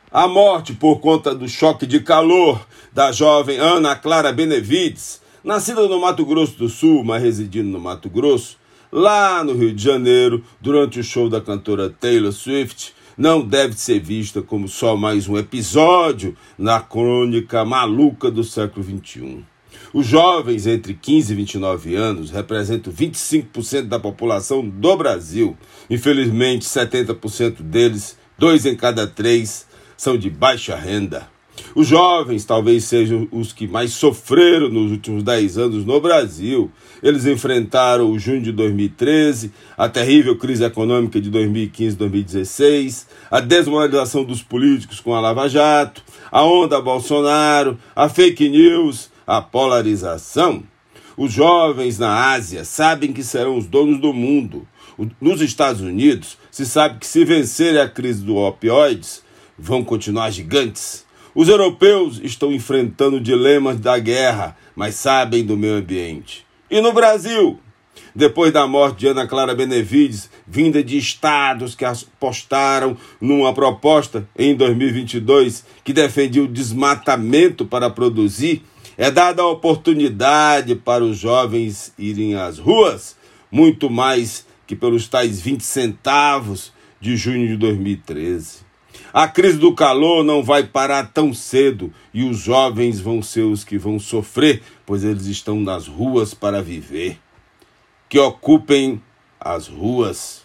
A morte por conta do choque de calor da jovem Ana Clara Benevides, nascida no Mato Grosso do Sul, mas residindo no Mato Grosso, lá no Rio de Janeiro, durante o show da cantora Taylor Swift, não deve ser vista como só mais um episódio na crônica maluca do século XXI. Os jovens entre 15 e 29 anos representam 25% da população do Brasil. Infelizmente, 70% deles, 2 em cada 3, são de baixa renda. Os jovens talvez sejam os que mais sofreram nos últimos 10 anos no Brasil. Eles enfrentaram o junho de 2013, a terrível crise econômica de 2015 e 2016, a desmoralização dos políticos com a Lava Jato, a onda Bolsonaro, a fake news, a polarização. Os jovens na Ásia sabem que serão os donos do mundo. Nos Estados Unidos, se sabe que se vencerem a crise dos opioides, vão continuar gigantes. Os europeus estão enfrentando dilemas da guerra, mas sabem do meio ambiente. E no Brasil? Depois da morte de Ana Clara Benevides, vinda de estados que apostaram numa proposta em 2022 que defendia o desmatamento para produzir, é dada a oportunidade para os jovens irem às ruas, muito mais que pelos tais 20 centavos de junho de 2013. A crise do calor não vai parar tão cedo e os jovens vão ser os que vão sofrer, pois eles estão nas ruas para viver. Que ocupem as ruas.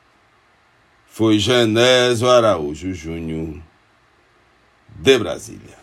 Foi Genésio Araújo Júnior, de Brasília.